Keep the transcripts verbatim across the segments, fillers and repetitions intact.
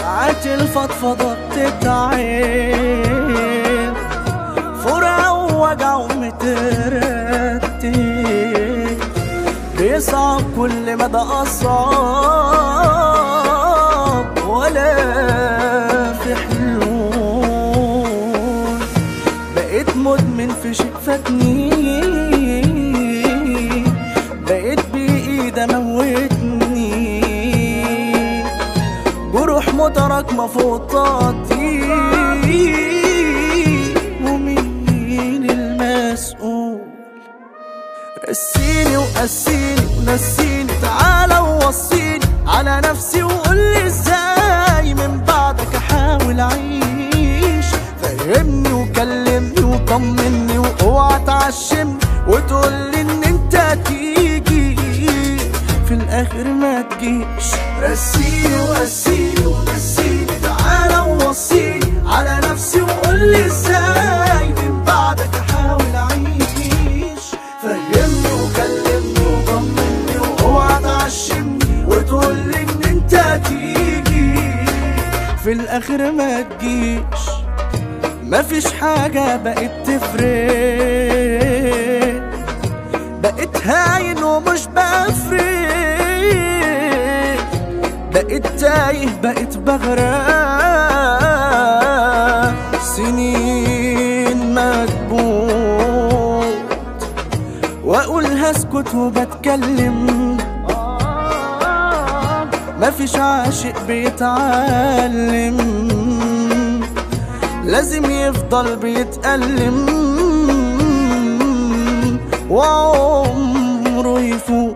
ساعات الفضفضة بتتعب، فرقة ووجع ومترتب، بيصعب كل مدى أصعب، ولا في حلول. بقيت مدمن في شيء فاتني، بقيت بإيد موتني، جروح متراكمة فوق طاقتي، ومين المسؤول؟ رسيني وقسيني ونسيني، تعالى ووصيني على نفسي وقولي ازاي من بعدك احاول اعيش. فهمني وكلمني وطمني، واوعى تعشمني وتقولي ان انت تيجي في الاخر ما تجيش. رسيني وقسيني ونسيني، تعالى ووصيني على نفسي وقولي ازاي من بعدك احاول اعيش. فهمني وكلمني وطمني، واوعى تعشمني وتقولي ان انت تيجي في الاخر ما تجيش. مفيش حاجة بقت تفرق، بقيت هاين ومش بفرق، بقيت تايه بقيت بغرق، سنين مكبوت واقول هسكت وبتكلم. مفيش عاشق بيتعلم، لازم يفضل بيتألم وعمره يفوت.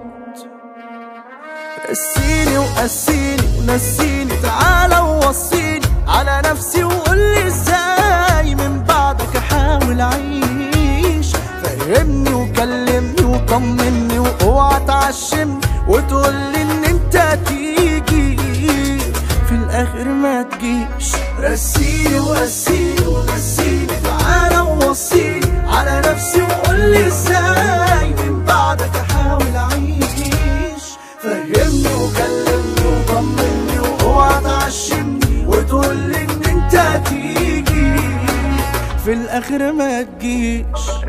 رسيني وقسيني ونسيني، تعالى ووصيني على نفسي وقولي ازاي من بعدك احاول اعيش. فهمني وكلمني وطمني، واوعى تعشمني وتقولي ان انت تيجي في الاخر ما تجيش. رسيني وقسيني ونسيني، تعالى ووصيني على نفسي وقولي ازاي من بعدك احاول اعيش. فهمني وكلمني وطمني، واوعى تعشمني وتقولي ان انت تيجي في الاخر ما تجيش.